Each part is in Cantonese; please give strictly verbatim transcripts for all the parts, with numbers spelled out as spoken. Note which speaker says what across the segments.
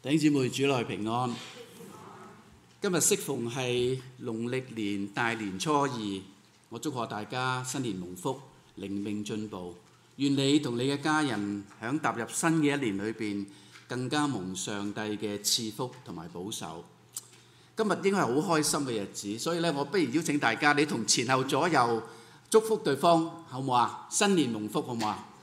Speaker 1: 弟兄姊妹，主內平安。今日適逢係農曆年大年初二，我祝賀大家新年蒙福，靈命進步。願你同你嘅家人響踏入新嘅一年裏邊，更加蒙上帝嘅賜福同埋保守。今日應該係好開心嘅日子，所以咧，我不如邀請大家，你同前後左右祝福對方，好唔好啊？新年蒙福，好唔好啊？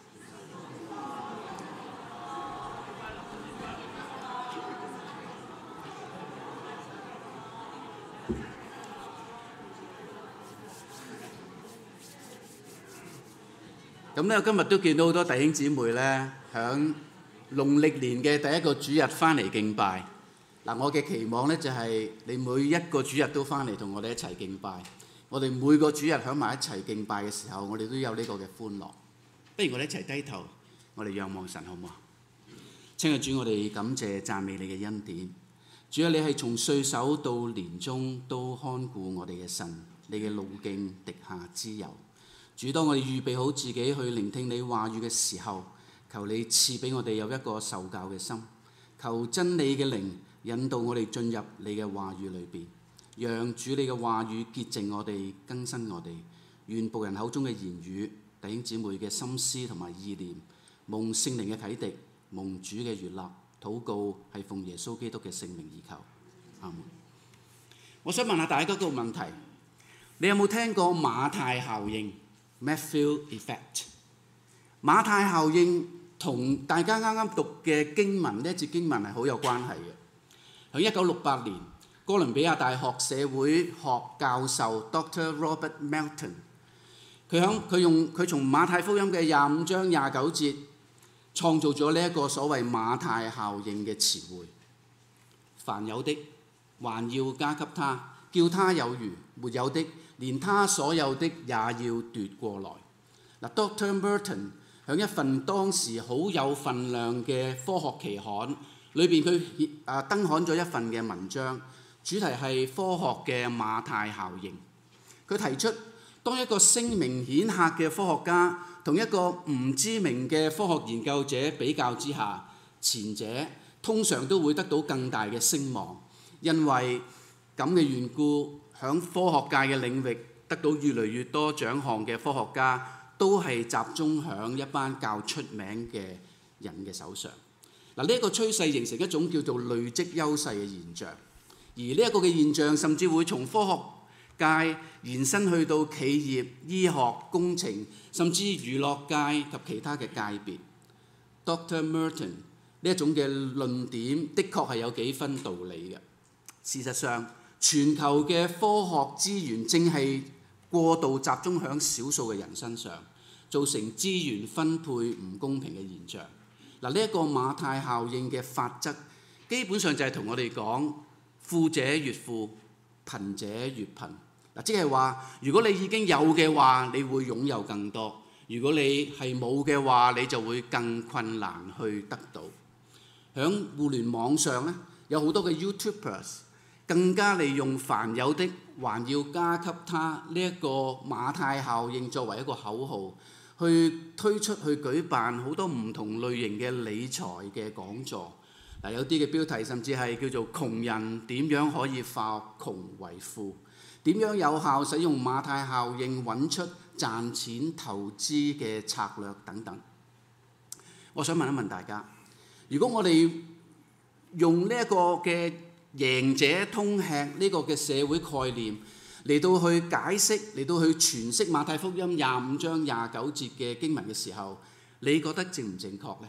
Speaker 1: 咁咧，今日都見到好多弟兄姊妹咧，響農曆年嘅第一個主日翻嚟敬拜。嗱，我嘅期望咧就係你每一個主日都翻嚟同我哋一齊敬拜。我哋每個主日響埋一齊敬拜嘅時候，我哋都有呢個嘅歡樂。不如我哋一齊低頭，我哋仰望神，好唔好啊？親愛主，我哋感謝讚美你嘅恩典。主啊，你係從歲首到年終都看顧我哋嘅神，你嘅路徑滴下脂油。主，當我哋預備好自己去聆聽你話語嘅時候，求你賜俾我哋有一個受教嘅心，求真理嘅靈引導我哋進入你嘅話語裏邊，讓主你嘅話語潔淨我哋，更新我哋。願僕人口中嘅言語、弟兄姊妹嘅心思同埋意念，蒙聖靈嘅啟迪，蒙主嘅悅納，禱告係奉耶穌基督嘅聖名而求。阿門。我想問下大家一個問題，你有冇聽過馬太效應？Matthew Effect。 馬太效應同大家啱啱讀嘅經文，呢一節經文係好有關係嘅。喺一九六八年，哥倫比亞大學社會學教授 Doctor Robert Melton， 佢響佢用佢從馬太福音嘅廿五章廿九節創造咗呢一個所謂馬太效應嘅詞彙。凡有的，還要加給他，叫他有餘；沒有的，連他所有的也要奪過來。嗱，Doctor Merton 喺一份當時好有份量嘅科學期刊裏邊，佢啊登刊咗一份嘅文章，主題係科學嘅馬太效應。佢提出，當一個聲名顯赫嘅科學家同一個唔知名嘅科學研究者比較之下，前者通常都會得到更大嘅聲望，因為咁嘅緣故，響科學界嘅領域得到越嚟越多獎項嘅科學家，都係集中響一班較出名嘅人嘅手上。嗱，呢一個趨勢形成一種叫做累積優勢嘅現象，而呢一個嘅現象甚至會從科學界延伸去到企業、醫學、工程，甚至娛樂界及其他嘅界別。Doctor Merton 呢一種嘅論點，的確係有幾分道理嘅。事實上，全球嘅科學資源正係過度集中喺少數嘅人身上，造成資源分配唔公平嘅現象。嗱，呢一個馬太效應嘅法則，基本上就係同我哋講，富者越富，貧者越貧。嗱，即係話，如果你已經有嘅話，你會擁有更多；如果你係冇嘅話，你就會更困難去得到。喺互聯網上咧，有好多嘅 YouTubers。更加利用凡有的還要加給他呢一個馬太效應作為一個口號，去推出去舉辦好多唔同類型嘅理財嘅講座。嗱，有啲嘅標題甚至係叫做窮人點樣可以化窮為富，點樣有效使用馬太效應揾出賺錢投資嘅策略等等。我想問一問大家，如果我哋用呢一個嘅贏者通吃呢個嘅社會概念嚟到去解釋，嚟到去詮釋馬太福音廿五章廿九節嘅經文嘅時候，你覺得正唔正確呢？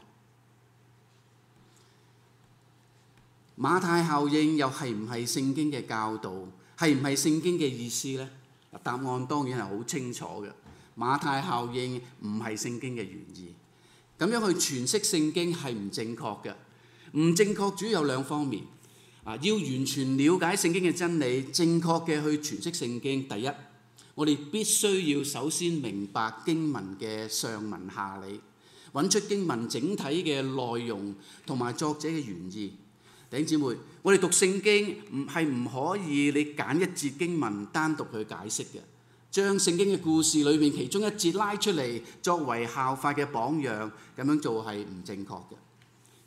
Speaker 1: 馬太效應又係唔係聖經嘅教導？係唔係聖經嘅意思呢？答案當然係好清楚嘅。馬太效應唔係聖經嘅原意，咁樣去詮釋聖經係唔正確嘅。唔正確主要有兩方面。啊！要完全了解聖經嘅真理，正確嘅去詮釋聖經。第一，我哋必須要首先明白經文嘅上文下理，揾出經文整體嘅內容同埋作者嘅原意。弟兄姊妹，我哋讀聖經唔係唔可以你揀一節經文單獨去解釋嘅，將聖經嘅故事裏面其中一節拉出嚟作為效法嘅榜樣，咁樣做係唔正確嘅。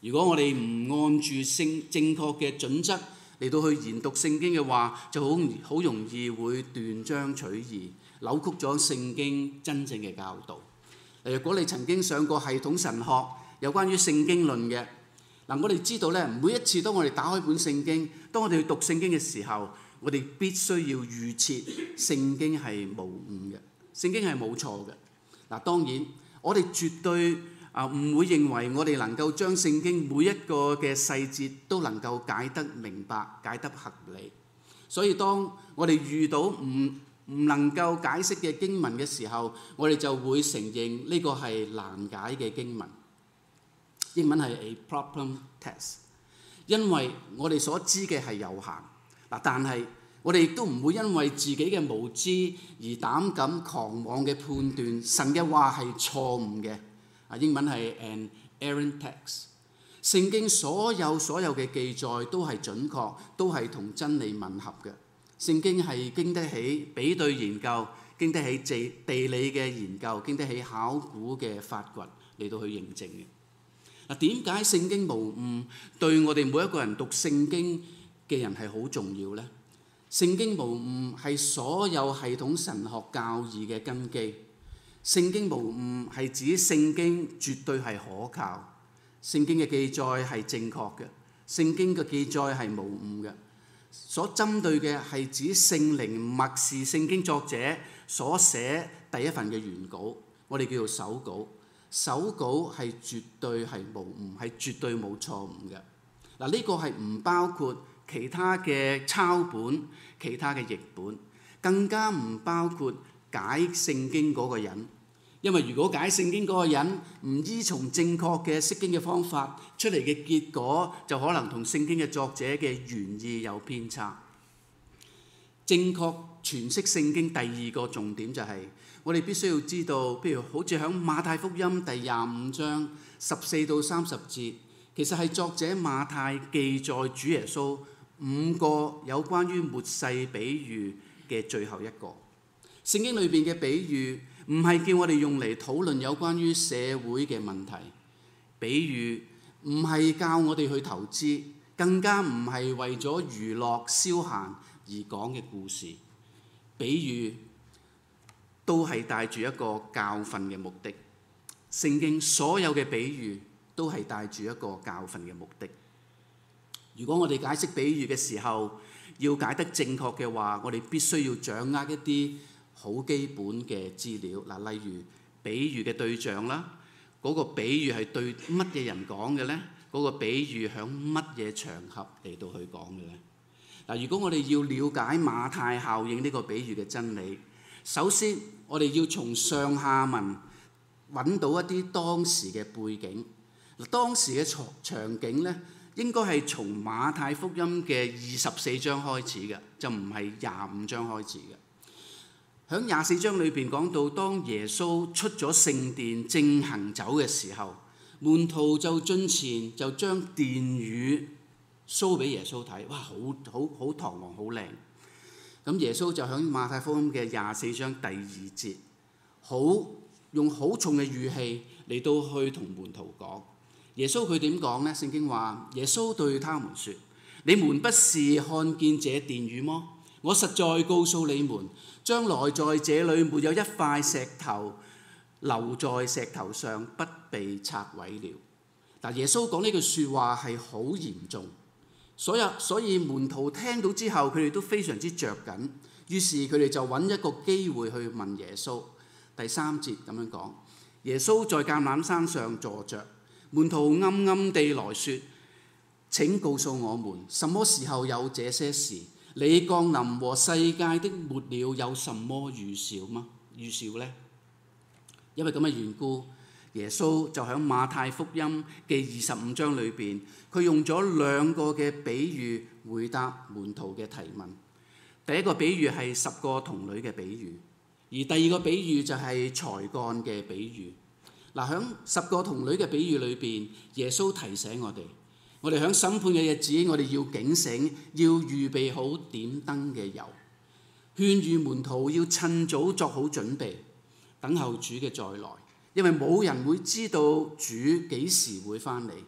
Speaker 1: 如果我哋唔按住聖正確嘅準則嚟到去研讀聖經嘅話，就好好容易會斷章取義，扭曲咗聖經真正嘅教導。如果你曾經上過系統神學有關於聖經論嘅，嗱，我哋知道咧，每一次當我哋打開本聖經，當我哋去讀聖經嘅時候，我哋必須要預設聖經係無誤嘅，聖經係冇錯嘅。嗱，當然我哋絕對啊唔會認為我哋能夠將聖經每一個嘅細節都能夠解得明白、解得合理。所以當我哋遇到唔唔能夠解釋嘅經文嘅時候，我哋就會承認呢個係難解嘅經文。英文係 a problem test， 因為我哋所知嘅係有限。嗱，但係我哋亦都唔會因為自己嘅無知而膽敢狂妄嘅判斷神嘅話係錯誤嘅。啊，英文係 an errant text。聖經所有所有嘅記載都係準確，都係同真理吻合嘅。聖經係經得起比對研究，經得起地地理嘅研究，經得起考古嘅發掘嚟到去認證嘅。嗱，點解聖經無誤對我哋每一個人讀聖經嘅人係好重要呢？聖經無誤係所有系統神學教義嘅根基。聖經無誤係指聖經絕對係可靠，聖經嘅記載係正確嘅，聖經嘅記載係無誤嘅。所針對嘅係指聖靈默示聖經作者所寫第一份嘅原稿，我哋叫做手稿。手稿係絕對係無誤，係絕對冇錯誤嘅。嗱，呢個係唔包括其他嘅抄本、其他嘅譯本，更加唔包括解聖經嗰個人。因為如果解聖經嗰個人唔依從正確嘅釋經嘅方法，出嚟嘅結果就可能同聖經嘅作者嘅原意有偏差。正確詮釋聖經第二個重點就係、是，我哋必須要知道，譬如好似喺馬太福音第廿五章十四到三十節，其實係作者馬太記載主耶穌五個有關於末世比喻嘅最後一個。聖經裏邊嘅比喻唔係叫我哋用嚟討論有關於社會嘅問題，比喻唔係教我哋去投資，更加唔係為咗娛樂消閒而講嘅故事。比喻都係帶住一個教訓嘅目的。聖經所有嘅比喻都係帶住一個教訓嘅目的。如果我哋解釋比喻嘅時候要解得正確嘅話，我哋必須要掌握一啲好基本嘅資料。嗱，例如比喻嘅對象啦，嗰個比喻係對乜嘢人講嘅呢？嗰個比喻響乜嘢場合嚟到去講嘅呢？嗱，如果我哋要了解馬太效應呢個比喻嘅真理，首先我哋要從上下文揾到一啲當時嘅背景。嗱，當時嘅場場景呢，應該係從馬太福音嘅二十四章開始嘅，就唔係廿五章開始嘅。喺廿四章裏邊講到，當耶穌出咗聖殿正行走嘅時候，門徒就進前就將殿宇 show 俾耶穌睇，哇，好好好堂皇，好靚。咁耶穌就喺馬太福音嘅廿四章第二節，好用好重嘅語氣嚟到去同門徒講。耶穌佢點講呢？聖經話耶穌對他們說：你們不是看見這殿宇麼？我實在告訴你們，將來在這裏沒有一塊石頭留在石頭上不被拆毀了。但耶穌講呢句説話係好嚴重，所以所以門徒聽到之後，佢哋都非常之着緊，於是佢哋就揾一個機會去問耶穌。第三節咁樣講，耶穌在橄欖山上坐着，門徒暗暗地來說：請告訴我們，什麼時候有這些事？你降臨和世界的末了有什麼預兆嗎？預兆呢？因為咁嘅緣故，耶穌就喺馬太福音嘅二十五章裏邊，佢用咗兩個嘅比喻回答門徒嘅提問。第一個比喻係十個童女嘅比喻，而第二個比喻就係才幹嘅比喻。嗱，喺十個童女嘅比喻裏邊，耶穌提醒我哋，我哋喺審判嘅日子，我哋要警醒，要預備好點燈嘅油，勸喻門徒要趁早作好準備，等候主嘅再來。因為冇人會知道主幾時會翻嚟，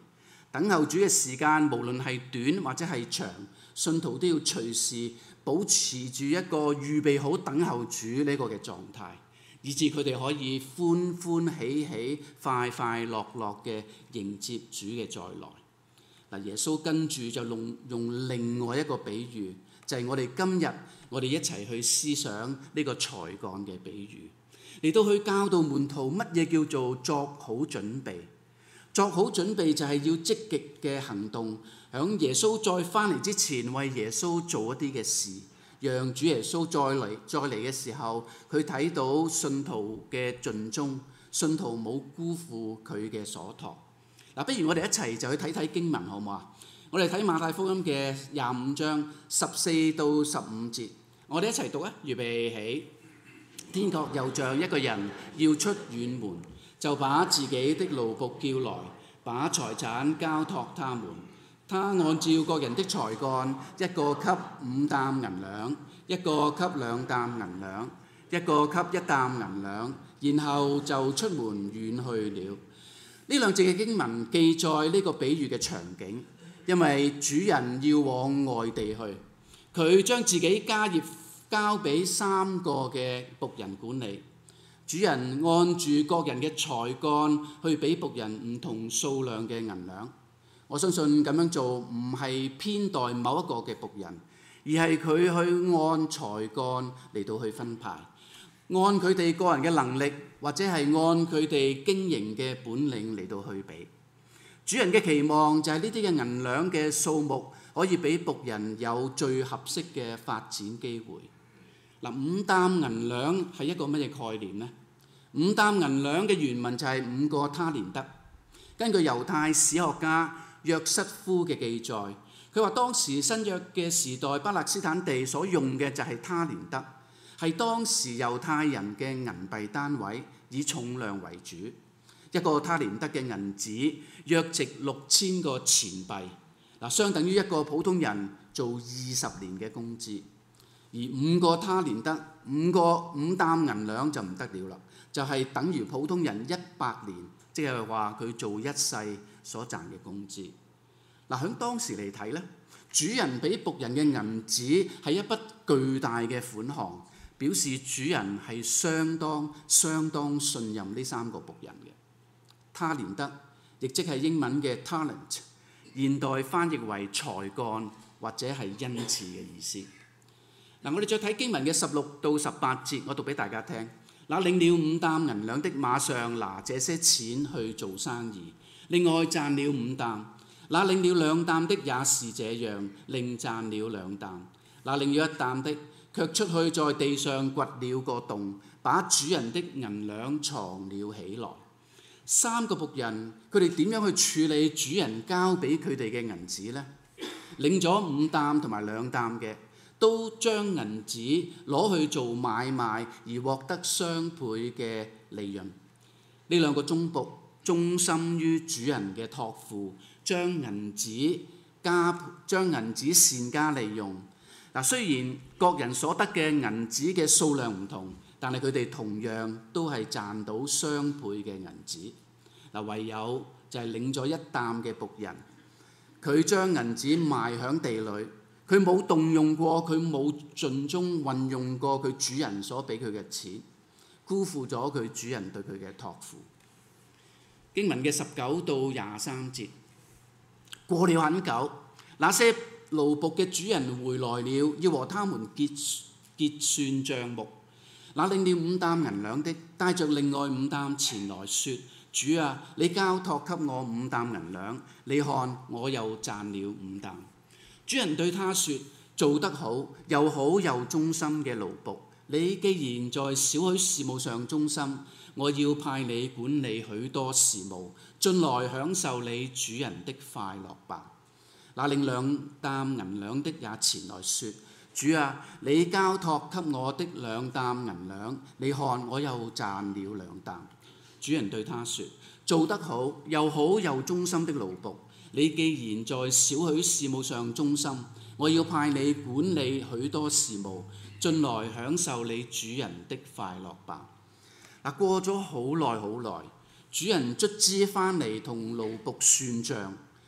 Speaker 1: 等候主嘅時間無論係短或者係長，信徒都要隨時保持住一個預備好等候主呢個嘅狀態，以致佢哋可以歡歡喜喜、快快樂樂嘅迎接主嘅再來。嗱，耶穌跟住就用用另外一個比喻，就係我哋今日我哋一齊去思想呢個才幹嘅比喻，嚟到去教導門徒乜嘢叫做作好準備。作好準備就係要積極嘅行動，響耶穌再翻嚟之前，為耶穌做一啲嘅事，讓主耶穌再嚟再嚟嘅時候，佢睇到信徒嘅盡忠，信徒冇辜負佢嘅所託。嗱，不如我哋一齊就去睇睇經文好唔好啊？我哋睇馬太福音嘅廿五章十四到十五節，我哋一齊讀啊！預備起。天國又像一個人要出遠門，就把自己的奴僕叫來，把財產交託他們。他按照各人的才幹，一個給五擔銀兩，一個給兩擔銀兩，一個給一擔銀兩，然後就出門遠去了。呢兩節嘅經文記載呢個比喻嘅場景，因為主人要往外地去，佢將自己家業交俾三個嘅僕人管理。主人按住各人嘅才幹去俾僕人唔同數量嘅銀兩。我相信咁樣做唔係偏待某一個嘅僕人，而係佢去按才幹嚟到去分派，按佢哋個人嘅能力或者係按佢哋經營嘅本領嚟到去俾。主人嘅期望就係呢啲嘅銀兩嘅數目可以俾僕人有最合適嘅發展機會。嗱，五擔銀兩係一個乜嘢概念呢？五擔銀兩嘅原文就係五個他連得。根據猶太史學家約瑟夫嘅記載，佢話當時新約嘅時代，巴勒斯坦地所用嘅就係他連得，係當時猶太人嘅銀幣單位，以重量為主。一個他連得嘅銀紙約值六千個錢幣，嗱，相等於一個普通人做二十年嘅工資。而五個他連得，五個五擔銀兩就唔得了啦，就係、是、等於普通人一百年，即係話佢做一世所賺嘅工資。嗱，喺當時嚟睇咧，主人俾僕人嘅銀紙係一筆巨大嘅款項，表示主人係相當相當信任呢三個僕人嘅。他連得，亦即係英文嘅 talent， 現代翻譯為才幹或者係恩賜嘅意思。嗱，我哋再睇經文嘅十六到十八節，我讀俾大家聽。嗱，領了五擔銀兩的，馬上拿這些錢去做生意，另外賺了五擔。那領了兩擔的也是這樣，另賺了兩擔。那領了一擔的，卻出去在地上掘了個洞，把主人的銀兩藏了起來。三個僕人，佢哋點樣去處理主人交俾佢哋嘅銀紙呢？領咗五擔同埋兩擔嘅，都將銀紙攞去做買賣，而獲得雙倍嘅利潤。呢兩個忠僕忠心於主人嘅託付，將銀紙加將銀紙善加利用。嗱，雖然各人所得嘅銀紙嘅數量唔同，但係佢哋同樣都係賺到雙倍嘅銀紙。嗱，唯有就係領咗一擔嘅僕人，佢將銀紙賣響地裏。佢冇動用過，佢冇盡忠運用過佢主人所俾佢嘅錢，辜負咗佢主人對佢嘅託付。經文嘅十九到廿三節，過了很久，那些奴僕嘅主人回來了，要和他們結結算帳目。那領了五擔銀兩的，帶着另外五擔前來說：主啊，你交託給我五擔銀兩，你看我又賺了五擔。主人對他說：做得好，又好又忠心嘅奴僕，你既然在少許事務上忠心，我要派你管理許多事務，進來享受你主人的快樂吧。那領兩擔銀兩的也前來說：主啊，你交託給我的兩擔銀兩，你看我又賺了兩擔。主人對他說：做得好，又好又忠心的奴僕，你既然在少許事務上忠心，我要派你管理許多事務，進來享受你主人的快樂吧。嗱，過咗好耐好耐，主人卒之翻嚟同奴僕算賬，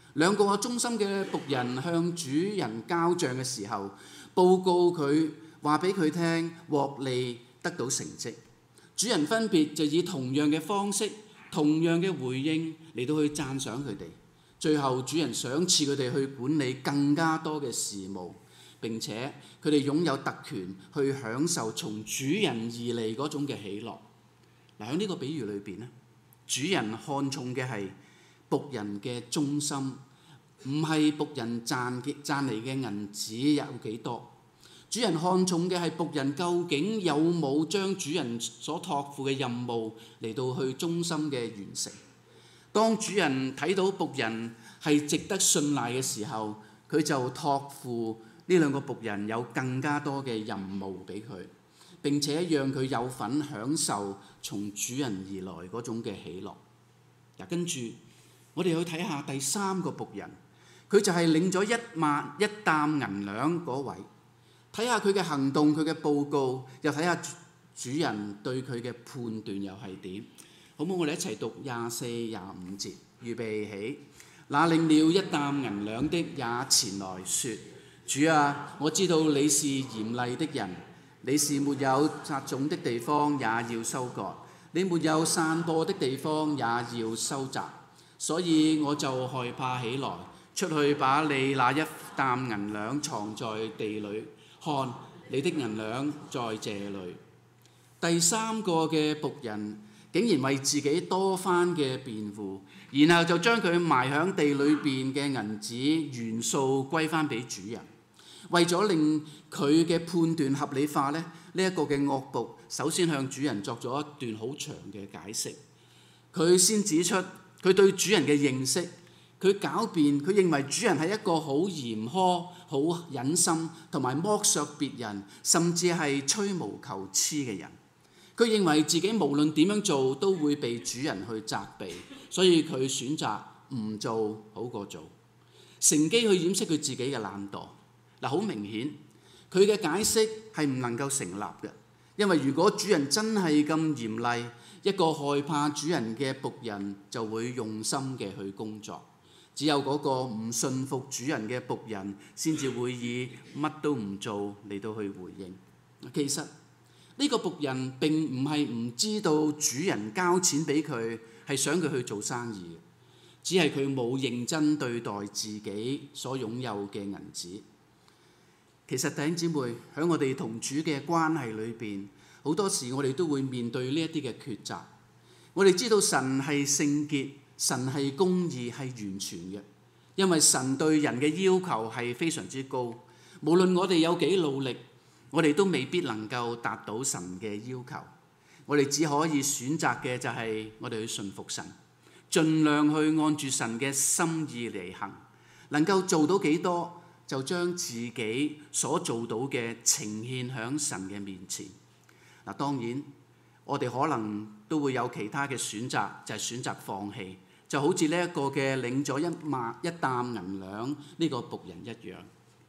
Speaker 1: 兩個忠心嘅僕人向主人交賬嘅時候，報告佢話俾佢聽獲利得到成績。主人分別就以同樣嘅方式、同樣嘅回應嚟到去讚賞佢哋。最後主人賞賜佢哋去管理更加多嘅事務，並且佢哋擁有特權去享受從主人而嚟嗰種嘅喜樂。嗱，喺呢個比喻裏邊咧，主人看重嘅係僕人嘅忠心，唔係僕人賺嘅賺嚟嘅銀紙有幾多。主人看重嘅係僕人究竟有冇將主人所託付嘅任務嚟到去忠心嘅完成。當主人睇到僕人係值得信賴嘅時候，佢就託付呢兩個僕人有更加多嘅任務俾佢，並且讓佢有份享受從主人而來嗰種嘅喜樂。嗱，跟住我哋去睇下第三個僕人，佢就係領咗一萬一擔銀兩嗰位。睇下佢嘅行動，佢嘅報告，又睇下主人對佢嘅判斷又係點。好唔好？我哋一齊讀廿四、廿五節，預備起。那領了一擔銀兩的也前來說：主啊，我知道你是嚴厲的人，你是沒有撒種的地方也要收割，你沒有散播的地方也要收集，所以我就害怕起來，出去把你那一擔銀兩藏在地裏。看，你的銀兩在這裏。第三個嘅僕人竟然為自己多番嘅辯護，然後就將佢埋響地裏邊嘅銀紙原數歸翻俾主人。為咗令佢嘅判斷合理化咧，呢一個嘅惡僕首先向主人作咗一段好長嘅解釋。佢先指出佢對主人嘅認識。佢狡辯，佢認為主人係一個好嚴苛、好忍心同埋剝削別人，甚至係吹毛求疵嘅人。佢認為自己無論點樣做都會被主人去責備，所以佢選擇唔做好過做，乘機去掩飾佢自己嘅懶惰。嗱，好明顯，佢嘅解釋係唔能夠成立嘅，因為如果主人真係咁嚴厲，一個害怕主人嘅僕人就會用心嘅去工作。只有嗰個唔信服主人嘅僕人，先至會以乜都唔做嚟到去回應。其實呢個僕人並唔係唔知道主人交錢俾佢係想佢去做生意，只係佢冇認真對待自己所擁有嘅銀紙。其實弟兄姊妹，喺我哋同主嘅關係裏邊，好多時我哋都會面對呢一啲嘅抉擇。我哋知道神係聖潔。神係公義，係完全嘅，因為神對人嘅要求係非常之高。無論我哋有幾努力，我哋都未必能夠達到神嘅要求。我哋只可以選擇嘅就係我哋去順服神，盡量去按住神嘅心意嚟行。能夠做到幾多，就將自己所做到嘅呈獻喺神嘅面前。嗱，當然我哋可能都會有其他嘅選擇，就係選擇放棄。就好似呢一個嘅領咗一萬一擔銀兩呢個僕人一樣。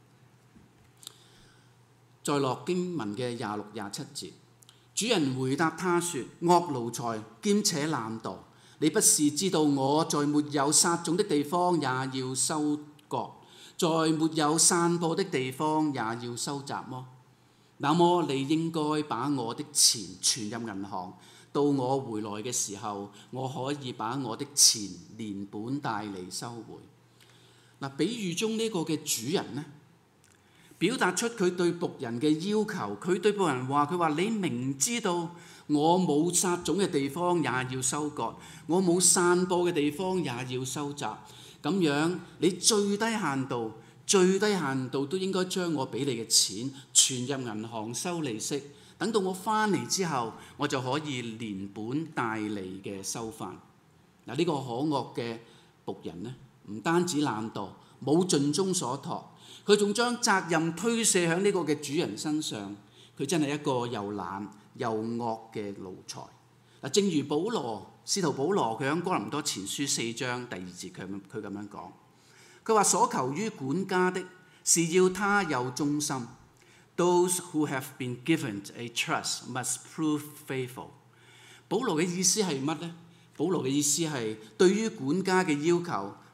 Speaker 1: 再落經文嘅廿六、廿七節，主人回答他說：惡奴才，兼且懶惰，你不是知道我在沒有撒種的地方也要收割，在沒有散播的地方也要收集麼？那麼你應該把我的錢存入銀行，到我回來嘅時候，我可以把我的錢連本帶利收回。嗱，比喻中呢個嘅主人呢，表達出佢對僕人嘅要求。佢對僕人話：佢話你明知道我冇撒種嘅地方也要收割，我冇散播嘅地方也要收集。咁樣你最低限度、最低限度都應該將我俾你嘅錢存入銀行收利息。等到我翻嚟之後，我就可以連本帶利嘅收翻。嗱，呢個可惡嘅僕人呢，唔單止懶惰，冇盡忠所託，佢仲將責任推卸喺呢個嘅主人身上。佢真係一個又懶又惡嘅奴才。嗱，正如保羅，使徒保羅佢喺哥林多前書四章第二節，佢佢咁樣講，佢話所求於管家的是要他有忠心。Those who have been given a trust must prove faithful。保羅嘅意思係乜呢？保羅嘅意思係對於管家嘅要求係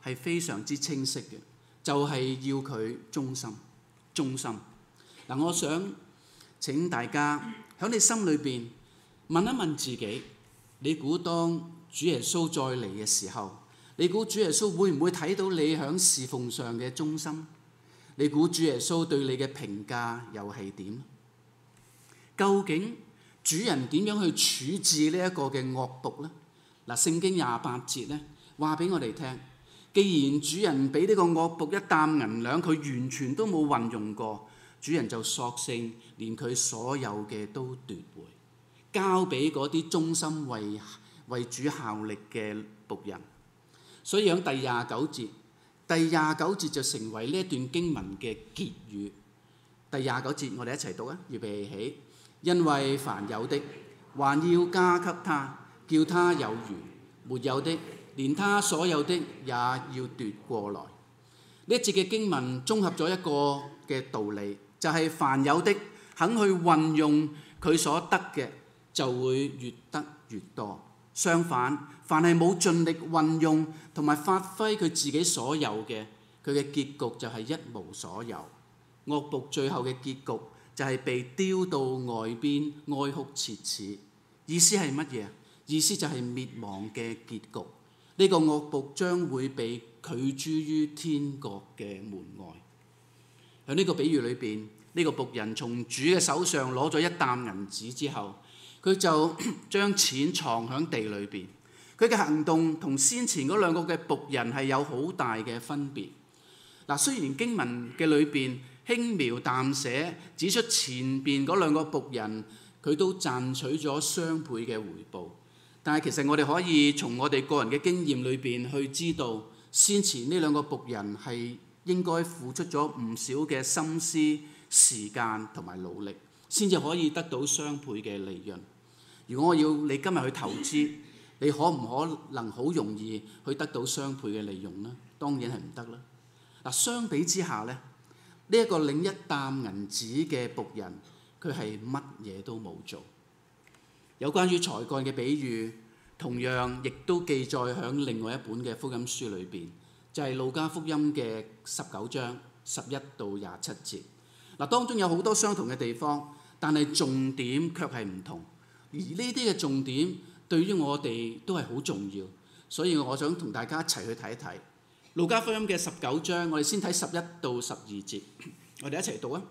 Speaker 1: 係非常之清晰嘅，就係要佢忠心，忠心。嗱，我想請大家喺你心裏邊問一問自己，你估當主耶穌再嚟嘅時候，你估主耶穌會唔會睇到你喺侍奉上嘅忠心？你估主耶穌對你嘅評價又係點？究竟主人點樣去處置呢一個嘅惡僕呢？嗱，聖經廿八節咧話俾我哋聽，既然主人俾呢個惡僕一擔銀兩，佢完全都冇運用過，主人就索性連佢所有嘅都奪回，交俾嗰啲忠心為為主效力嘅僕人。所以喺第廿九節，第廿九節就成為呢一段經文嘅結語。第廿九節我哋一齊讀啊！預備起，因為凡有的，還要加給他，叫他有餘；沒有的，連他所有的也要奪過來。呢一節嘅經文綜合咗一個嘅道理，就係、是、凡有的肯去運用佢所得嘅，就會越得越多。相反，凡係冇盡力運用同埋發揮佢自己所有嘅，佢嘅結局就係一無所有。惡僕最後嘅結局就係被丟到外邊哀哭切齒。意思係乜嘢？意思就係滅亡嘅結局。呢、這個惡僕將會被拒諸於天國嘅門外。喺呢個比喻裏邊，呢、這個僕人從主嘅手上攞咗一擔銀子之後，佢就將錢藏喺地裏邊。佢嘅行動同先前嗰兩個嘅僕人係有好大嘅分別。嗱，雖然經文嘅裏邊輕描淡寫指出前邊嗰兩個僕人佢都賺取咗雙倍嘅回報，但係其實我哋可以從我哋個人嘅經驗裏邊去知道，先前呢兩個僕人係應該付出咗唔少嘅心思、時間同埋努力，先至可以得到雙倍嘅利潤。如果我要你今日去投資，你可唔可能好容易去得到雙倍嘅利潤呢？當然係唔得啦。嗱，相比之下咧，呢一個領一擔銀子嘅僕人，佢係乜嘢都冇做。有關於才幹嘅比喻，同樣亦都記載喺另外一本嘅福音書裏邊，就係路加福音嘅十九章十一到廿七節。嗱，當中有好多相同嘅地方，但係重點卻係唔同。而呢啲嘅重點對於我哋都係好重要，所以我想同大家一齊去睇一睇路加福音嘅十九章。我哋先睇十一到十二節，我哋一齊讀啊！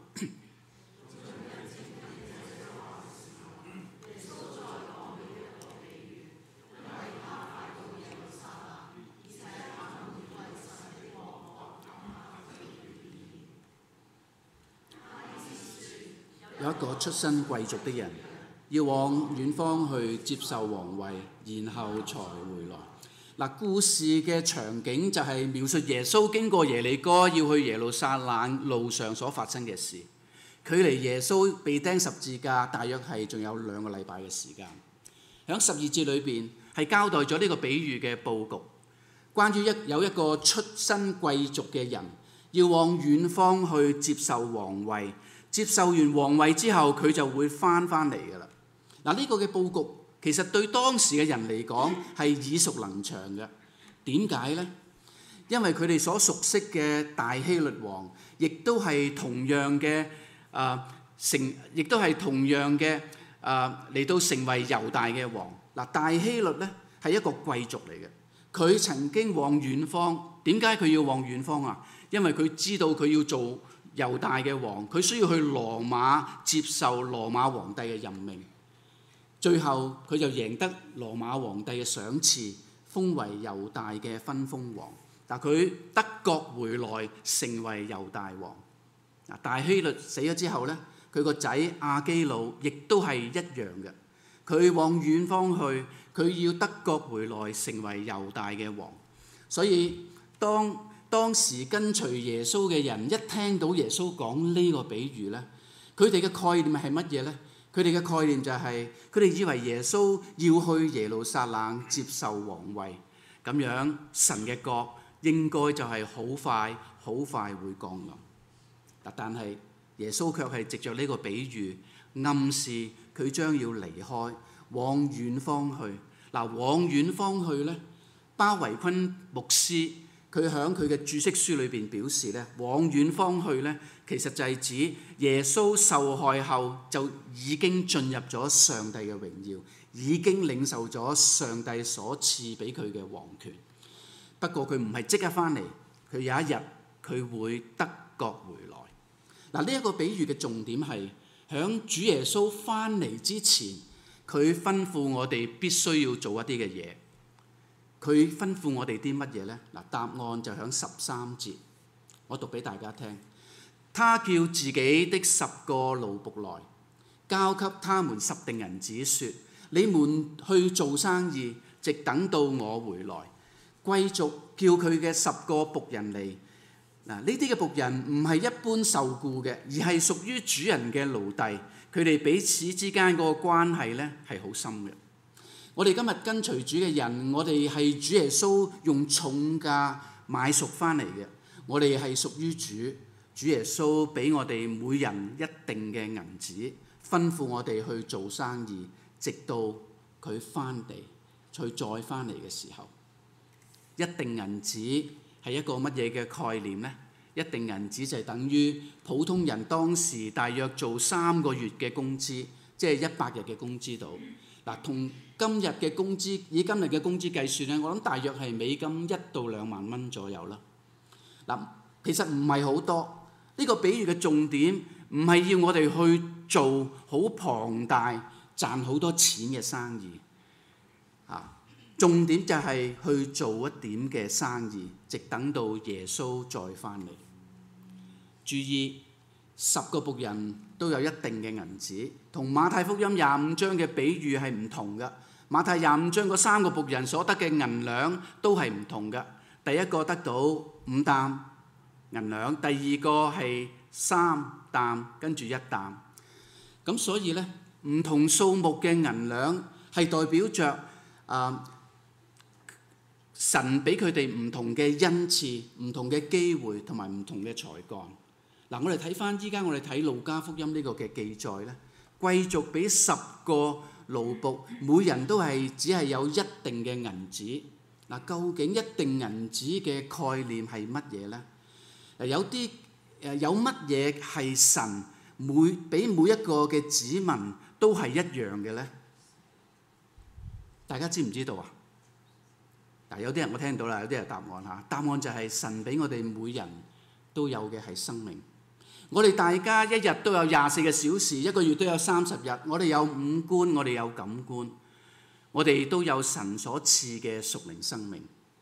Speaker 1: 有一個出身貴族的人，要往遠方去接受皇位，然後才回來。嗱，故事嘅場景就係描述耶穌經過耶利哥要去耶路撒冷路上所發生嘅事。距離耶穌被釘十字架大約係仲有兩個禮拜嘅時間。喺十二節裏邊係交代咗呢個比喻嘅佈局，關於一有一個出身貴族嘅人要往遠方去接受皇位。接受完皇位之後，佢就會翻返嚟㗎啦。嗱，呢個嘅佈局其實對當時嘅人嚟講係耳熟能詳嘅。點解呢？因為佢哋所熟悉嘅大希律王，亦都係同樣嘅啊、呃、成，亦都係同樣嘅啊嚟到成為猶大嘅王。嗱，大希律咧係一個貴族嚟嘅，佢曾經往遠方。點解佢要往遠方啊？因為佢知道佢要做猶大嘅王，佢需要去羅馬接受羅馬皇帝嘅任命。最後佢就贏得羅馬皇帝嘅賞賜，封為猶大嘅分封王。但佢得國回來，成為猶大王。嗱，大希律死咗之後咧，佢個仔亞基魯亦都係一樣嘅。佢往遠方去，佢要得國回來，成為猶大嘅王。所以當當時跟隨耶穌嘅人一聽到耶穌講呢個比喻咧，佢哋嘅概念係乜嘢咧？佢哋嘅概念就係佢哋以為耶穌要去耶路撒冷接受皇位，咁樣神嘅國應該就係好快好快會降臨。嗱，但係耶穌卻係藉着呢個比喻暗示佢將要離開，往遠方去。嗱，往遠方去咧，巴維昆牧師佢喺佢嘅注釋書裏邊表示咧，往遠方去咧，其實就係指耶穌受害後就已經進入咗上帝嘅榮耀，已經領受咗上帝所賜俾佢嘅王權。不過佢唔係即刻翻嚟，佢有一日佢會得國回來。嗱，呢一個比喻嘅重點係響主耶穌翻嚟之前，佢吩咐我哋必須要做一啲嘅嘢。佢吩咐我哋啲乜嘢呢？嗱，答案就響十三節，我讀俾大家聽。他叫自己的十個奴僕來，交給他們十錠銀子，說：你們去做生意，直等到我回來。貴族叫佢嘅十個僕人嚟。嗱，呢啲嘅僕人唔係一般受僱嘅，而係屬於主人嘅奴隸。佢哋彼此之間嗰個關係呢係好深嘅。我哋今日跟隨主嘅人，我哋係主耶穌用重價買贖翻嚟嘅。我哋係屬於主，主耶穌俾我哋每人一定嘅銀子，吩咐我哋去做生意，直到佢翻嚟，佢再翻嚟嘅時候。一定銀子係一個乜嘢嘅概念呢？一定銀子就係等於普通人當時大約做三個月嘅工資，即係一百日嘅工資度。嗱，同今日嘅工資，以今日嘅工資計算咧，我諗大約係美金一到兩萬蚊左右啦。嗱，其實唔係好多。呢個比喻嘅重點唔係要我哋去做好龐大、賺好多錢嘅生意。啊，重點就係去做一點嘅生意，直等到耶穌再翻嚟。注意，十個僕人都有一定嘅銀子，同馬太福音廿五章嘅比喻係唔同嘅。馬太廿五章嗰三個僕人所得嘅銀兩都係唔同嘅。第一個得到五擔銀兩，第二個係三擔，跟住一擔。咁所以呢，唔同數目嘅銀兩係代表着啊、呃、神俾佢哋唔同嘅恩賜、唔同嘅機會同埋唔同嘅才幹。嗱，我哋睇翻依家我哋睇路加福音呢個嘅記載咧，貴族俾十個奴僕，每人都係只係有一定嘅銀子。嗱，究竟一定銀子嘅概念係乜嘢咧？誒，有啲誒有乜嘢係神每俾每一個嘅子民都係一樣嘅咧？大家知唔知道啊？嗱，有啲人我聽到啦，有啲人答案嚇，答案就係神俾我哋每人都有嘅係生命。我哋大家一日都有廿四個小時，一個月都有三十日。我哋有五官，我哋有感官，我哋都有神所賜嘅屬靈生命。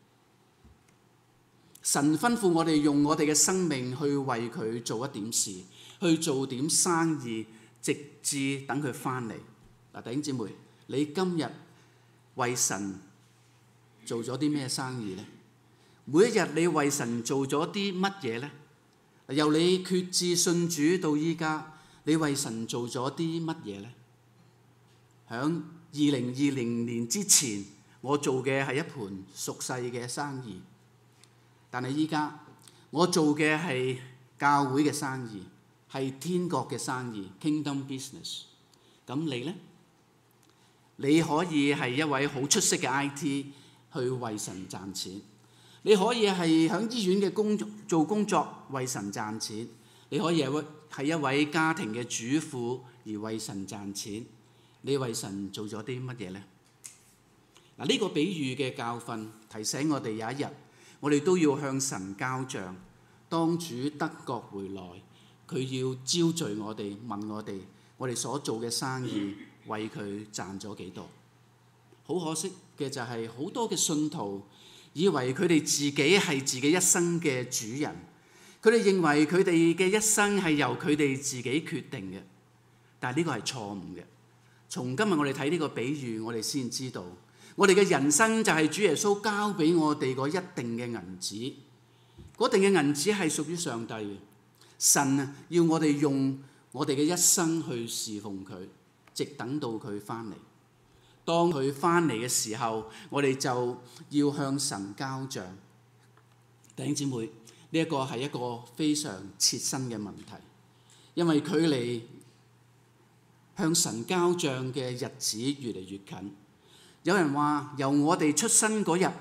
Speaker 1: 神吩咐我哋用我哋嘅生命去為佢做一點事，去做點生意，直至等佢翻嚟。嗱，弟兄姊妹，你今日為神做咗啲咩生意呢？每一日你為神做咗啲乜嘢呢？由你決志信主到依家，你為神做咗啲乜嘢呢？響二零二零年之前，我做嘅係一盤屬世嘅生意，但係依家我做嘅係教會嘅生意，係天國嘅生意 （Kingdom Business）。咁你呢？你可以係一位好出色嘅 I T 去為神賺錢。你可以係喺醫院嘅工作做工作為神賺錢，你可以係一位家庭嘅主婦而為神賺錢。你為神做咗啲乜嘢呢？嗱，呢個比喻嘅教訓提醒我哋有一日，我哋都要向神交賬。當主得國回來，佢要招聚我哋，問我哋，我哋所做嘅生意為佢賺咗幾多？好可惜嘅就係好多嘅信徒以為佢哋自己係自己一生嘅主人，佢哋認為佢哋嘅一生係由佢哋自己決定嘅，但係呢個係錯誤嘅。從今日我哋睇呢個比喻，我哋先知道，我哋嘅人生就係主耶穌交俾我哋嗰一定嘅銀子，嗰定嘅銀子係屬於上帝嘅。神啊，要我哋用我哋嘅一生去侍奉佢，直等到佢翻嚟。當佢翻嚟嘅時候，我哋就要向神交賬。弟兄姊妹，呢一個係一個非常切身嘅問題，因為距離向神交賬嘅日子越嚟越近。有人話，由我哋出生嗰日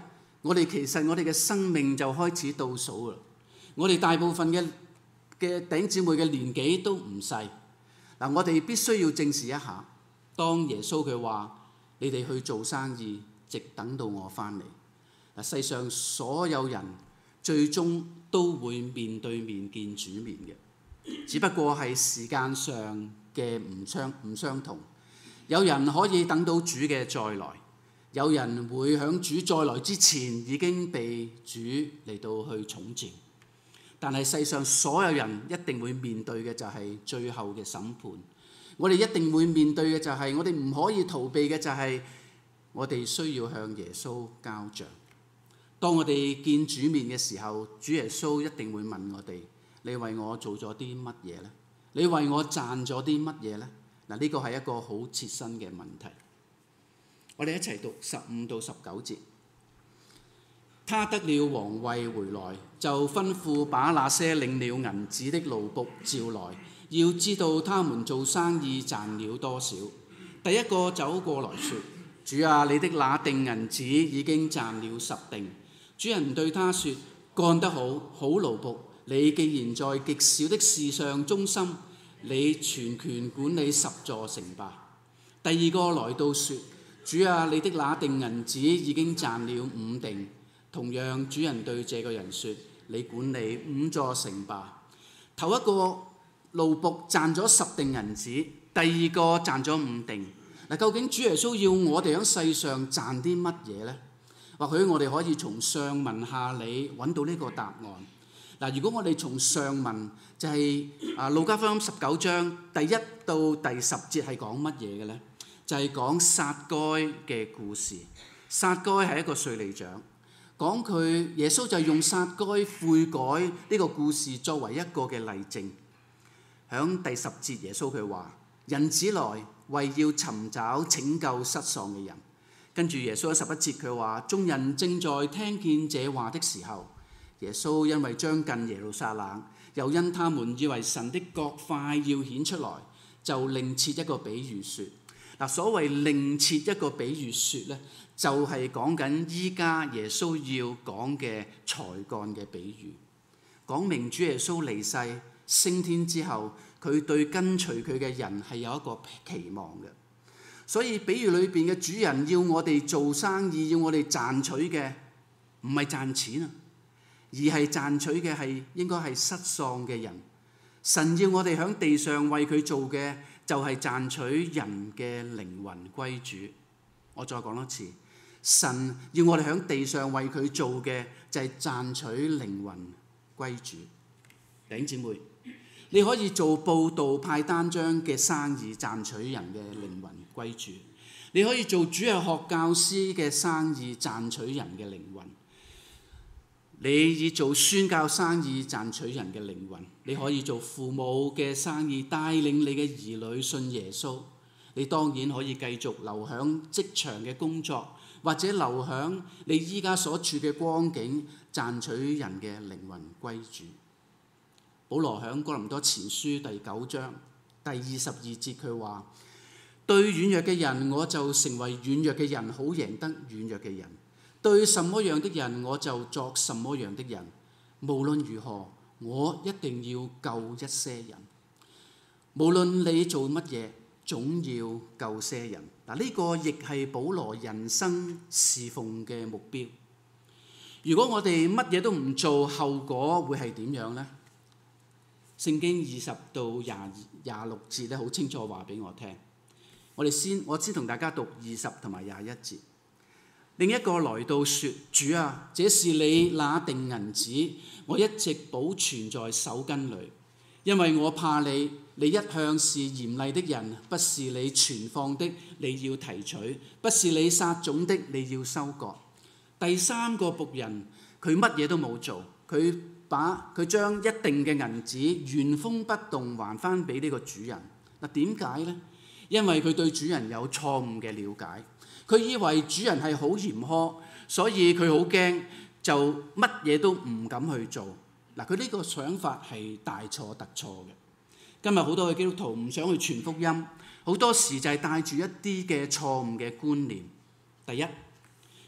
Speaker 1: 我哋其實我哋嘅生命就開始倒數啦。我哋大部分嘅嘅弟兄姊妹嘅年紀都唔細。嗱，我哋必須要正視一下，當耶穌佢話：你哋去做生意，直等到我翻嚟。嗱，世上所有人最終都會面對面見主面嘅，只不過係時間上嘅唔相唔相同。有人可以等到主嘅再來，有人會響主再來之前已經被主嚟到去重召。但係世上所有人一定會面對嘅就係最後嘅審判。我哋一定會面對嘅就係，我哋唔可以逃避嘅就係，我哋需要向耶穌交賬。當我哋見主面嘅時候，主耶穌一定會問我哋：你為我做咗啲乜嘢呢？你為我賺咗啲乜嘢呢？嗱，呢個係一個好切身嘅問題。我哋一齊讀十五到十九節。他得了王位回來，就吩咐把那些領了銀子的奴僕召來，要知道他們做生意賺了多少。第一個走過來說：主啊，你的那錠銀子已經賺了十錠。主人對他說：幹得好，好奴僕！你既然在極小的事上忠心，你全權管理十座城吧。第二個來到說：主啊，你的那錠銀子已經賺了五錠。同樣，主人對這個人說：你管理五座城吧。頭一個奴僕賺咗十錠銀子，第二個賺咗五錠。嗱，究竟主耶穌要我哋喺世上賺啲乜嘢呢？或許我哋可以從上文下理揾到呢個答案。嗱，如果我哋從上文就係啊路加福音十九章第一到第十節係講乜嘢嘅呢？就係講撒該嘅故事。撒該係一個稅吏長。講佢耶穌就用撒該悔改呢個故事作為一個嘅例證。響第十節耶穌佢話：人子來為要尋找拯救失喪嘅人。跟住耶穌喺十一節佢話：眾人正在聽見這話的時候，耶穌因為將近耶路撒冷，又因他們以為神的國快要顯出來，就另設一個比喻說。嗱，所謂另設一個比喻說呢，就係講緊依家耶穌要講嘅才幹嘅比喻，講明主耶穌離世升天之後，佢對跟隨佢嘅人係有一個期望嘅。所以比喻裏邊嘅主人要我哋做生意，要我哋賺取嘅唔係賺錢啊，而係賺取嘅係應該係失喪嘅人。神要我哋喺地上為佢做嘅就係賺取人嘅靈魂歸主。我再講多次，神要我哋喺地上為佢做嘅就係賺取靈魂歸主。弟兄姊妹，你可以做報道派單張嘅生意賺取人嘅靈魂歸主，你可以做主日學教師嘅生意賺取人嘅靈魂，你以做宣教生意賺取人嘅靈魂，你可以做父母嘅生意帶領你嘅兒女信耶穌，你當然可以繼續留響職場嘅工作，或者留響你依家所處嘅光景賺取人嘅靈魂歸主。保羅喺哥林多前書第九章第二十二節佢話：對軟弱嘅人，我就成為軟弱嘅人，好贏得軟弱嘅人；對什麼樣的人，我就作什麼樣的人。無論如何，我一定要救一些人。無論你做乜嘢，總要救些人。嗱，呢個亦係保羅人生侍奉嘅目標。如果我哋乜嘢都唔做，後果會係點樣呢？聖經二十到廿廿六節咧，好清楚話俾我聽。我哋先，我先同大家讀二十同埋廿一節。另一個來到說：主啊，這是你那錠銀子，我一直保存在手巾裏，因為我怕你。你一向是嚴厲的人，不是你存放的，你要提取；不是你撒種的，你要收割。第三個僕人，佢乜嘢都冇做，佢把佢將一定嘅銀子原封不動還翻俾呢個主人。嗱，點解呢？因為佢對主人有錯誤嘅了解，佢以為主人係好嚴苛，所以佢好驚，就乜嘢都唔敢去做。嗱，佢呢個想法係大錯特錯嘅。今日好多嘅基督徒唔想去傳福音，好多時就係帶住一啲嘅錯誤嘅觀念。第一，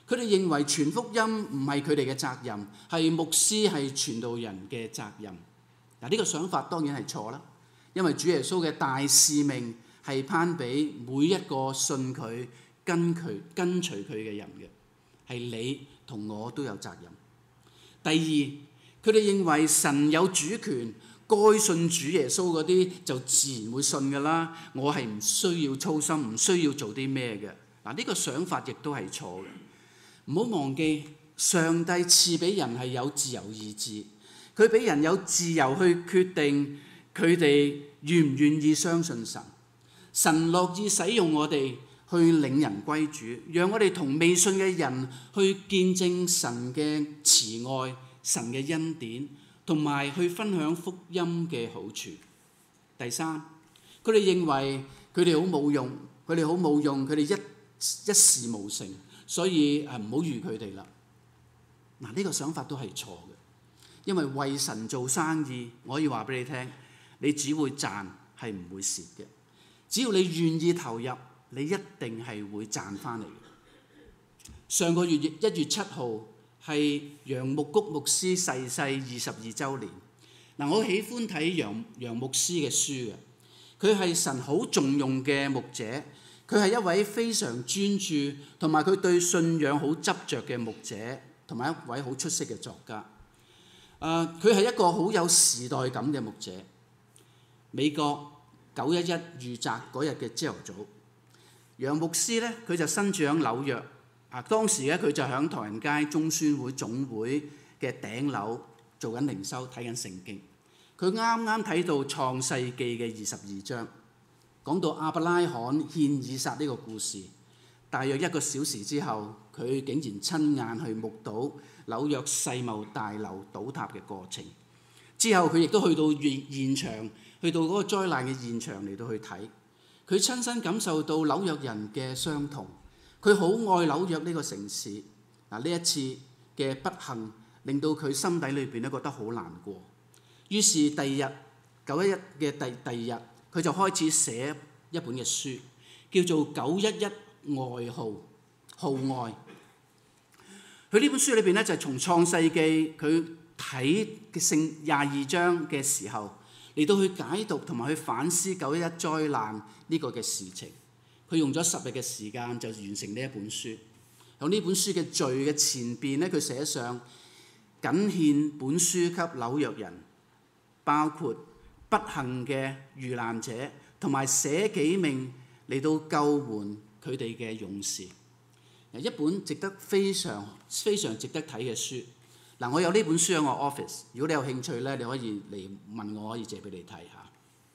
Speaker 1: 佢哋認為傳福音唔係佢哋嘅責任，係牧師係傳道人嘅責任。嗱，呢個想法當然係錯啦，因為主耶穌嘅大使命係頒俾每一個信佢、跟佢、跟隨佢嘅人嘅，係你同我都有責任。第二，佢哋認為神有主權，該信主耶穌嗰啲就自然會信㗎啦，我係唔需要操心，唔需要做啲咩嘅。嗱，呢個想法亦都係錯嘅。唔好忘記，上帝賜俾人係有自由意志，佢俾人有自由去決定佢哋願唔願意相信神。神樂意使用我哋去領人歸主，讓我哋同未信嘅人去見證神嘅慈愛、神嘅恩典，同埋去分享福音嘅好處。第三，佢哋認為佢哋好冇用，佢哋好冇用，佢哋一一事無成。所以誒唔好預佢哋啦。嗱，呢個想法都係錯嘅，因為為神做生意，我可以話俾你聽，你只會賺，係唔會蝕嘅。只要你願意投入，你一定係會賺翻嚟嘅。上個月一月七號係楊牧谷牧師逝世二十二週年。嗱，我喜歡睇楊楊牧師嘅書嘅，佢係神好重用嘅牧者。佢係一位非常專注同埋佢對信仰好執着嘅牧者，同埋一位好出色嘅作家。誒，佢係一個好有時代感嘅牧者。美國九一一遇襲嗰日嘅朝頭早，楊牧師咧，佢就身處喺紐約。啊，當時咧佢就喺唐人街中宣會總會嘅頂樓做緊靈修，睇緊聖經。佢啱啱睇到創世記嘅二十二章。講到亞伯拉罕獻以撒呢個故事，大約一個小時之後，佢竟然親眼去目睹紐約世貿大樓倒塌嘅過程。之後佢亦都去到現現場，去到嗰個災難嘅現場嚟到去睇，佢親身感受到紐約人嘅傷痛。佢好愛紐約呢個城市。嗱，呢一次嘅不幸令到佢心底裏邊咧覺得好難過。於是第二日九一一嘅第第二日。佢就開始寫一本嘅書，叫做《九一一愛號號外》。佢呢本書裏邊咧就係從創世記佢睇嘅聖廿二章嘅時候嚟到去解讀同埋去反思九一一災難呢個嘅事情。佢用咗十日嘅時間就完成呢一本書。喺呢本書嘅序嘅前邊咧，佢寫上謹獻本書給紐約人，包括不幸嘅遇難者，同埋捨己命嚟到救援佢哋嘅勇士。一本值得非常非常值得睇嘅書。嗱，我有呢本書喺我 office， 如果你有興趣咧，你可以嚟問我，可以借俾你睇下。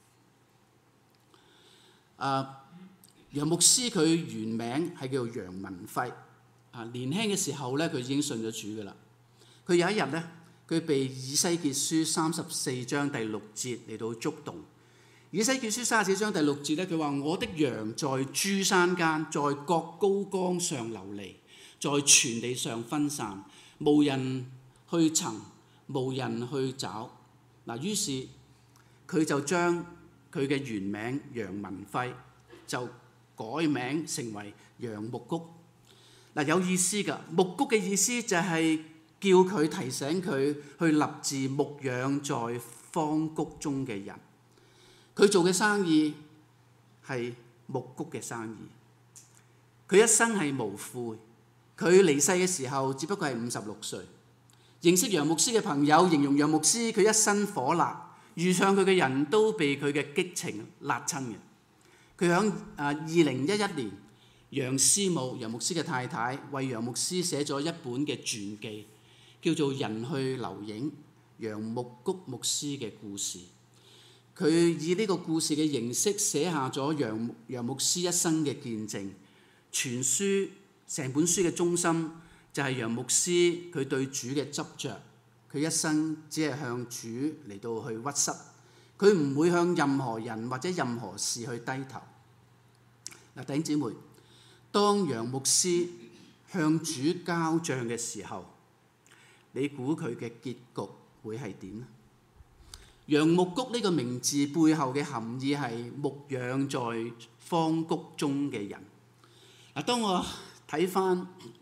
Speaker 1: 啊，楊牧師佢原名係叫做楊文輝。啊，年輕嘅時候咧，佢已經信咗主噶啦。佢有一日咧，佢被以西結書三十四章第六節嚟到觸動。以西結書三十四章第六節咧，佢話：我的羊在諸山間，在各高崗上流離，在全地上分散，無人去尋，無人去找。嗱，於是佢就將佢嘅原名楊文輝就改名成為楊牧谷。嗱，有意思㗎，牧谷嘅意思就係叫佢提醒佢去立志牧養在荒谷中嘅人。佢做嘅生意係牧谷嘅生意。佢一生係無悔。佢離世嘅時候只不過係五十六歲。認識楊牧師嘅朋友形容楊牧師佢一身火辣，遇上佢嘅人都被佢嘅激情辣親嘅。佢喺誒二零一一年，楊師母楊牧師嘅太太為楊牧師寫咗一本嘅傳記，叫做《人去樓影》，楊牧谷牧師嘅故事。佢以呢個故事嘅形式寫下咗楊楊牧師一生嘅見證。全書成本書嘅中心就係楊牧師佢對主嘅執着。佢一生只係向主嚟到去屈膝，佢唔會向任何人或者任何事去低頭。嗱，弟兄姊妹，當楊牧師向主交賬嘅時候，你估佢嘅結局會係點呢？楊牧谷呢個名字背後嘅含義係牧養在荒谷中嘅人。嗱，當我睇翻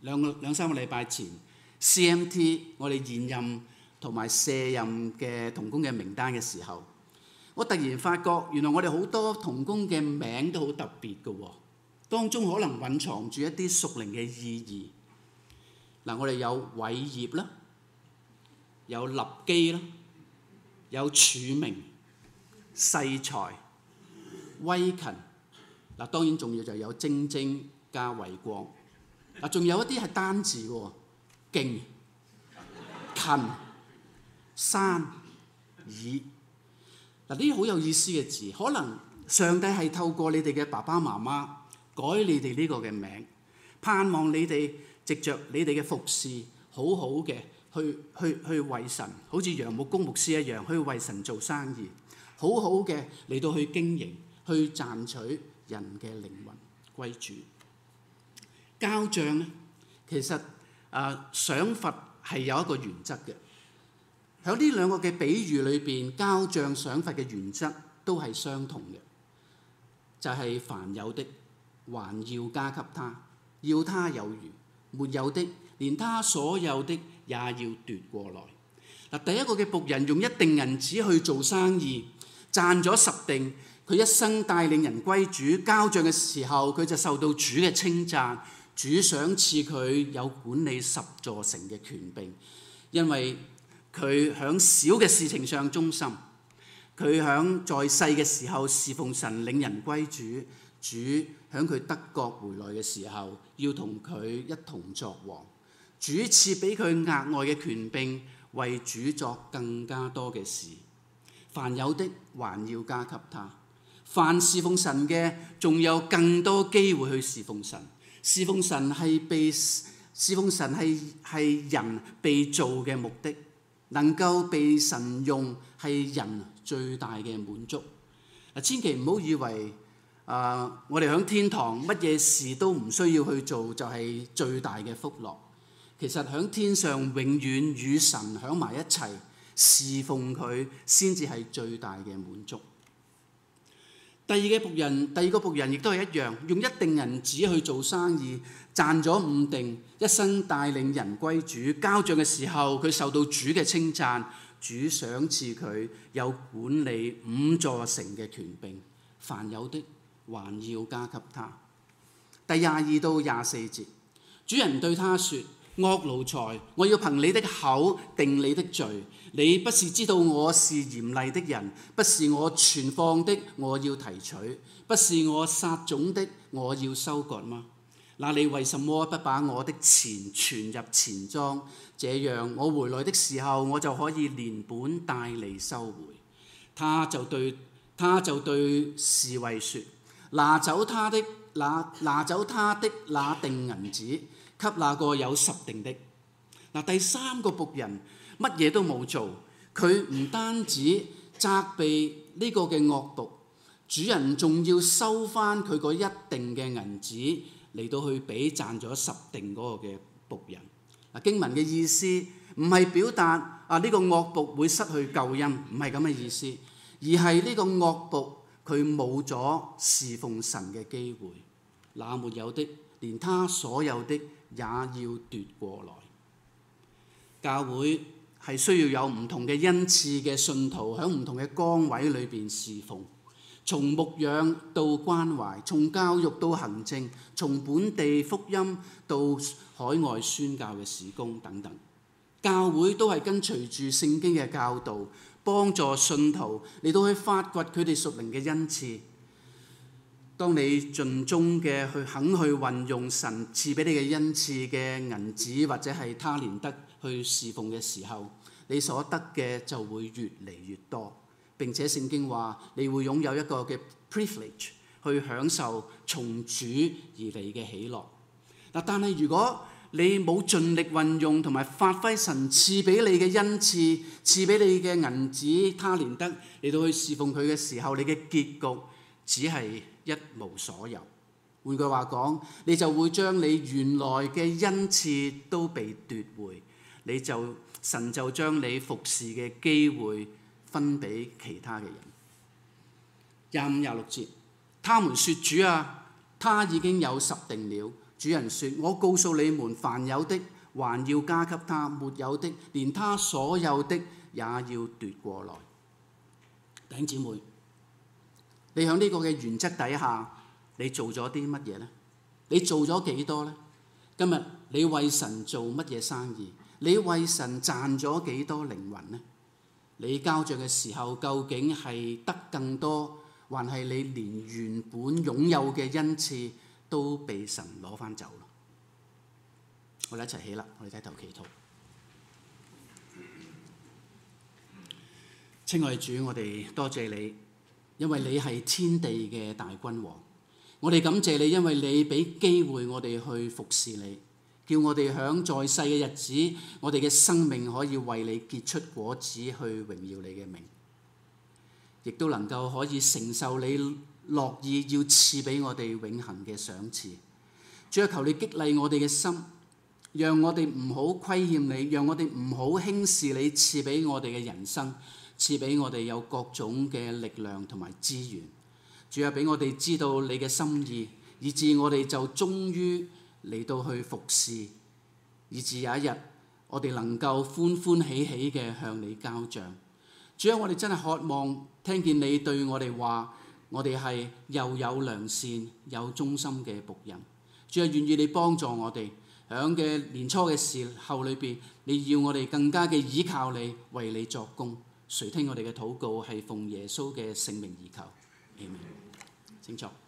Speaker 1: 兩個兩三個禮拜前 C M T 我哋現任同埋卸任嘅同工嘅名單嘅時候，我突然發覺原來我哋好多同工嘅名都好特別嘅喎，當中可能蘊藏住一啲屬靈嘅意義。嗱，我哋有偉業啦，有立基啦，有柱明、世才、威勤。嗱，當然重要就有精精加偉光。嗱，仲有一啲係單字嘅，勁、勤、山、以。嗱，呢啲好有意思嘅字，可能上帝係透過你哋嘅爸爸媽媽改你哋呢個嘅名，盼望你哋藉着你哋嘅服侍，好好嘅去去去為神，好似楊牧公牧師一樣，去為神做生意，好好嘅嚟到去經營，去賺取人嘅靈魂歸主。交帳咧，其實啊賞罰係有一個原則嘅。喺呢兩個嘅比喻裏邊，交帳賞罰嘅原則都係相同嘅，就係、是、凡有的還要加給他，要他有餘；沒有的，連他所有的也要奪過來。嗱，第一個嘅僕人用一錠銀子去做生意，賺咗十錠，佢一生帶領人歸主，交帳嘅時候佢就受到主嘅稱讚，主賞賜佢有管理十座城嘅權柄，因為佢喺小嘅事情上忠心，佢喺在世嘅時候侍奉神，領人歸主。主喺佢得國回來嘅時候，要同佢一同作王。主賜俾佢額外嘅權柄，為主作更加多嘅事。凡有的還要加給他。凡侍奉神嘅，仲有更多機會去侍奉神。侍奉神係被侍奉神係係人被造嘅目的。能夠被神用係人最大嘅滿足。嗱，千祈唔好以為啊、呃，我哋喺天堂乜嘢事都唔需要去做，就係最大嘅福樂。其實喺天上永遠與神響埋一齊，侍奉佢先至係最大嘅滿足。第二嘅僕人，第二個僕人亦都係一樣，用一錠銀子去做生意，賺咗五錠，一生帶領人歸主。交帳嘅時候，佢受到主嘅稱讚，主賞賜佢有管理五座城嘅權柄。凡有的還要加給他。第廿二到廿四節，主人對他說：惡奴才，我要憑你的口定你的罪。你不是知道我是嚴厲的人，不是我存放的，我要提取；不是我撒種的，我要收割嗎？那你為什麼不把我的錢存入錢莊？這樣我回來的時候，我就可以連本帶利收回。他就對他就對侍衛說：拿走他的拿拿走他的那錠銀子，給那個有十錠的。嗱，第三個僕人乜嘢都冇做，佢唔單止責備呢個嘅惡僕，主人仲要收翻佢嗰一錠嘅銀子嚟到去俾賺咗十錠嗰個嘅僕人。嗱，經文嘅意思唔係表達啊呢個惡僕會失去救恩，唔係咁嘅意思，而係呢個惡僕佢冇咗侍奉神嘅機會。那沒有的，連他所有的也要奪過來。教會係需要有唔同嘅恩賜嘅信徒喺唔同嘅崗位裏邊侍奉，從牧養到關懷，從教育到行政，從本地福音到海外宣教嘅事工等等。教會都係跟隨住聖經嘅教導，幫助信徒嚟到去發掘佢哋屬靈嘅恩賜。當你盡忠嘅去肯去運用神賜俾你嘅恩賜嘅銀子或者係他連得去侍奉嘅時候，你所得嘅就會越嚟越多。並且聖經話你會擁有一個嘅 privilege 去享受從主而嚟嘅喜樂。嗱，但係如果你冇盡力運用同埋發揮神賜俾你嘅恩賜，賜俾你嘅銀子他連得嚟到去侍奉佢嘅時候，你嘅結局只係一無所有。換句話講，你就會將你原來嘅恩賜都被奪回，你就神就將你服侍嘅機會分俾其他嘅人。廿五廿六節，他們說：主啊，他已經有十錠了。主主人說：我告訴你們，凡有的還要加給他，沒有的連他所有的也要奪過來。弟兄姊妹，你喺呢個嘅原則底下，你做咗啲乜嘢呢？你做咗幾多呢？今日你為神做乜嘢生意？你為神賺咗幾多靈魂呢？你交賬嘅時候，究竟係得更多，還係你連原本擁有嘅恩賜都被神攞翻走啦？我哋一齊起啦，我哋低頭祈禱。親愛的主，我哋多謝你，因為你係天地嘅大君王。我哋感謝你，因為你俾機會我哋去服侍你，叫我哋響在世嘅日子，我哋嘅生命可以為你結出果子，去榮耀你嘅名，亦都能夠可以承受你樂意要賜俾我哋永恆嘅賞賜。主啊，求你激勵我哋嘅心，讓我哋唔好虧欠你，讓我哋唔好輕視你賜俾我哋嘅人生，賜俾我哋有各種嘅力量同埋資源。主啊，俾我哋知道你嘅心意，以致我哋就終於嚟到去服侍，以致有一日我哋能夠歡歡喜喜嘅向你交賬。主啊，我哋真係渴望聽見你對我哋話，我哋係又有良善有忠心嘅僕人。主啊，願意你幫助我哋響嘅年初嘅時候裏邊，你要我哋更加嘅倚靠你，為你作工。垂聽我哋嘅禱告，係奉耶穌嘅聖名而求。阿們。請坐。